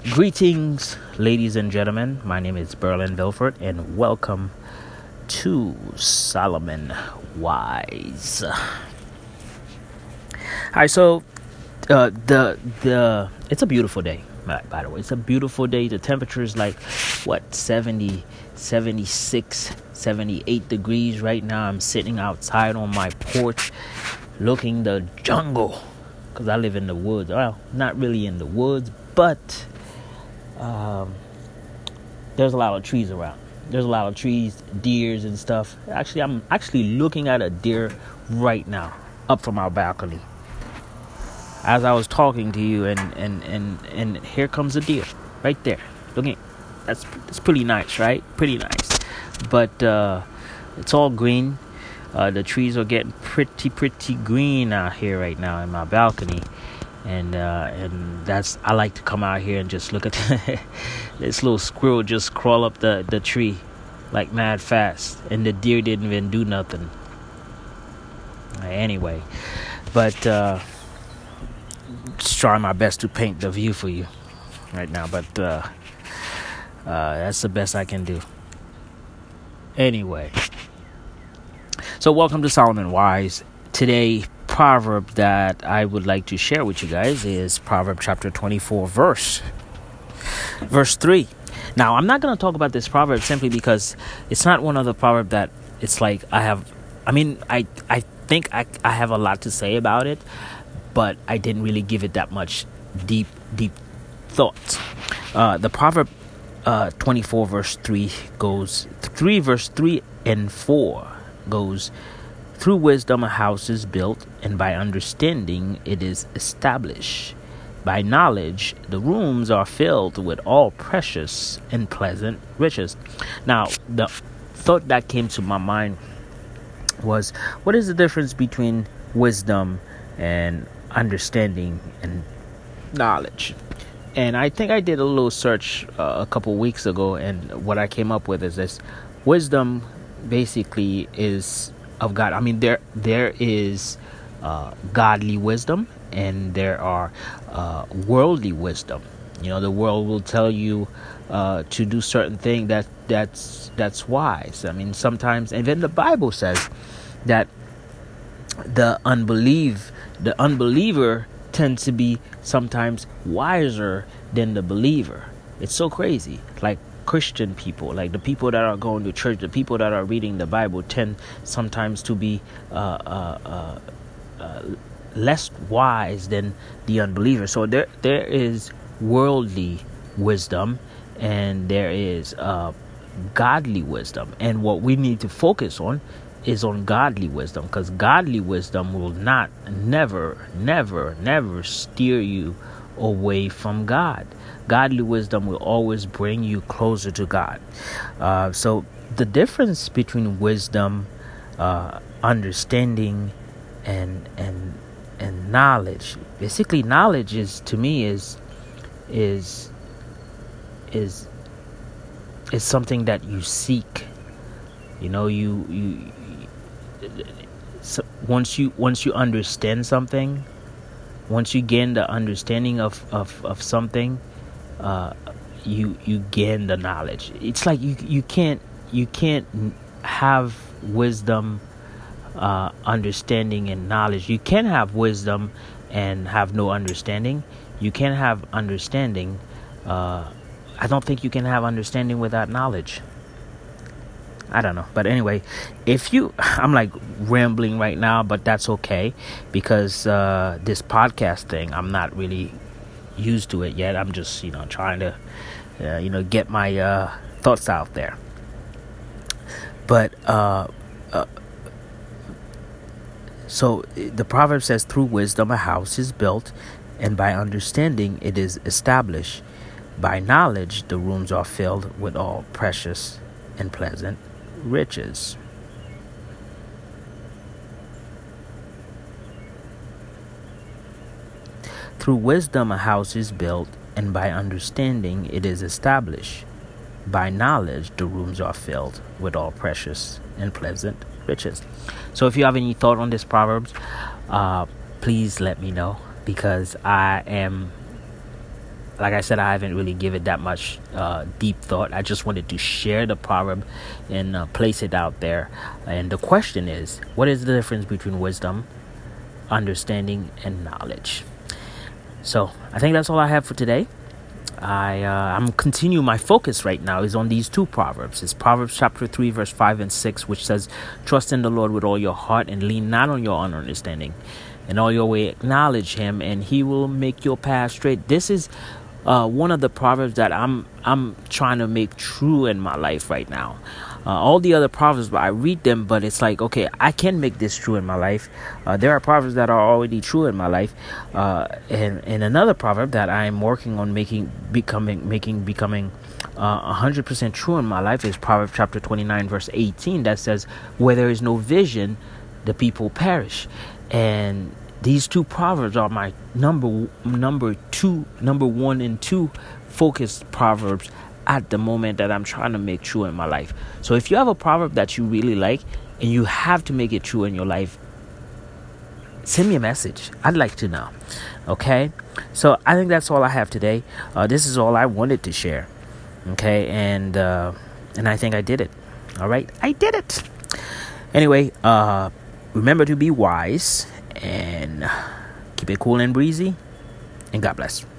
Greetings, ladies and gentlemen. My name is Berlin Vilford, and welcome to Solomon Wise. Alright, so it's a beautiful day. By the way, it's a beautiful day. The temperature is like 70, 76, 78 degrees right now. I'm sitting outside on my porch, looking the jungle, because I live in the woods. Well, not really in the woods, but there's a lot of trees around. There's a lot of trees, deers and stuff. Actually, I'm looking at a deer right now, up from our balcony. As I was talking to you, and here comes a deer right there. Looking, that's pretty nice, right? Pretty nice. But it's all green. The trees are getting pretty green out here right now in my balcony. And that's, I like to come out here and just look at this little squirrel just crawl up the tree like mad fast, and the deer didn't even do nothing. Anyway, but just trying my best to paint the view for you right now, but that's the best I can do. Anyway, so welcome to Solomon Wise. Today, proverb that I would like to share with you guys is Proverb chapter 24, verse 3. Now, I'm not going to talk about this proverb simply because it's not one of the proverbs that it's like I think I have a lot to say about it, but I didn't really give it that much deep thoughts. The proverb 24 verse 3 goes, verse 3 and 4 goes, through wisdom a house is built, and by understanding it is established. By knowledge the rooms are filled with all precious and pleasant riches. Now, the thought that came to my mind was, what is the difference between wisdom and understanding and knowledge? And I think I did a little search a couple weeks ago, and what I came up with is this: wisdom basically is of God. I mean, there is godly wisdom, and there are worldly wisdom. You know, the world will tell you to do certain things that's wise. I mean, sometimes, and then the Bible says that the unbeliever tends to be sometimes wiser than the believer. It's so crazy. Like Christian people, like the people that are going to church, the people that are reading the Bible, tend sometimes to be less wise than the unbeliever. So there is worldly wisdom, and there is godly wisdom. And what we need to focus on is on godly wisdom, because godly wisdom will never steer you away from God. Godly wisdom will always bring you closer to God. So the difference between wisdom, understanding, and knowledge, basically knowledge is, to me, is something that you seek. You know, so once you understand something, once you gain the understanding of something, you gain the knowledge. It's like you can't have wisdom, understanding, and knowledge. You can have wisdom and have no understanding. You can have understanding. I don't think you can have understanding without knowledge. I don't know. But anyway, I'm like rambling right now, but that's okay, because this podcast thing, I'm not really used to it yet. I'm just, trying to, get my thoughts out there. But so the proverb says, through wisdom a house is built, and by understanding it is established. By knowledge the rooms are filled with all precious and pleasant riches. Through wisdom a house is built, and by understanding it is established. By knowledge the rooms are filled with all precious and pleasant riches. So if you have any thought on this proverbs, please let me know, because I am like I said, I haven't really given it that much deep thought. I just wanted to share the proverb and place it out there. And the question is, what is the difference between wisdom, understanding, and knowledge? So I think that's all I have for today. I'm continuing. My focus right now is on these two proverbs. It's Proverbs chapter 3, verse 5 and 6, which says, trust in the Lord with all your heart and lean not on your own understanding. In all your way acknowledge him, and he will make your path straight. This is one of the proverbs that I'm trying to make true in my life right now. All the other proverbs, I read them, but it's like, okay, I can make this true in my life. There are proverbs that are already true in my life, and another proverb that I'm working on becoming 100% true in my life is Proverbs chapter 29, verse 18, that says, "Where there is no vision, the people perish." And these two proverbs are my number 1 and 2 focused proverbs at the moment that I'm trying to make true in my life. So if you have a proverb that you really like and you have to make it true in your life, send me a message. I'd like to know. Okay? So I think that's all I have today. This is all I wanted to share. Okay? And I think I did it. All right? I did it. Anyway, remember to be wise and keep it cool and breezy. And God bless.